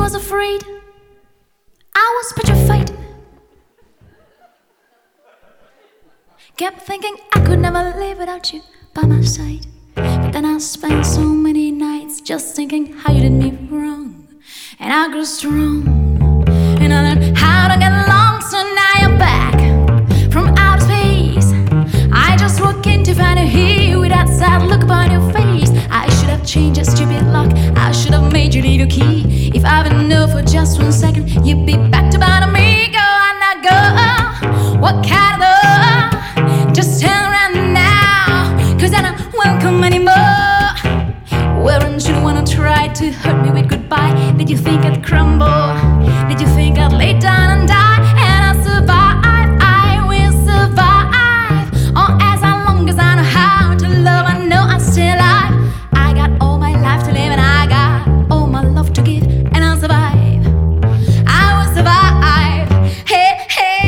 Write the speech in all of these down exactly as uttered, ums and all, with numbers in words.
was afraid, I was petrified. Kept thinking I could never live without you by my side. But then I spent so many nights just thinking how you did me wrong. And I grew strong, and I learned how to get along. So now you're back from outer space. I just walk in to find you here with that sad look upon your face. I should have changed your stupid lock, I should have made you leave your key. If I would know for just one second, you'd be back to bother me. Go on now, go. What kind of love? Just turn around now, cause I don't welcome anymore. Weren't you the one who tried to hurt me with goodbye? Did you think I'd crumble? Did you think I'd lay down and die? And I'll survive, I will survive. Oh, as long as I know how to love, I know I'm still alive. I got all my life to live, and I got all my love to give, and I'll survive, I will survive. Hey, hey.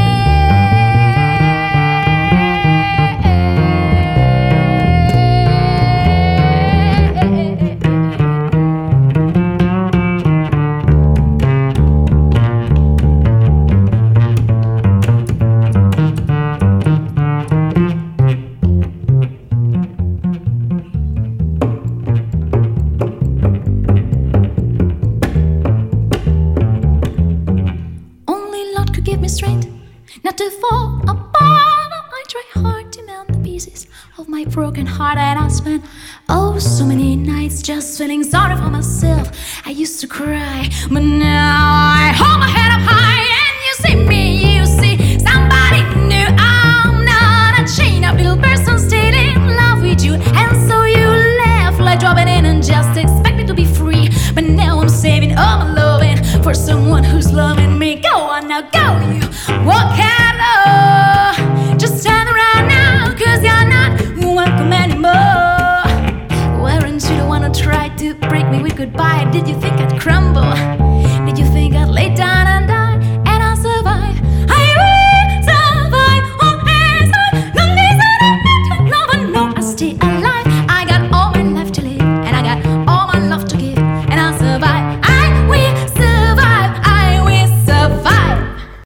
Give me strength not to fall apart. I try hard to mend the pieces of my broken heart, and I spent oh so many nights just feeling sorry for myself. I used to cry, but now I hold my head up high, and you see me, you see somebody new. I'm not a chain of little person still in love with you, and so you left like dropping in and just expected to be free. But now I'm saving all my loving for someone who's loving me. Go on now, go you, walk hello. Just turn around now, cause you're not welcome anymore. Weren't you the one who tried to break me with goodbye? Did you think I'd crumble? Did you think I'd lay down and die?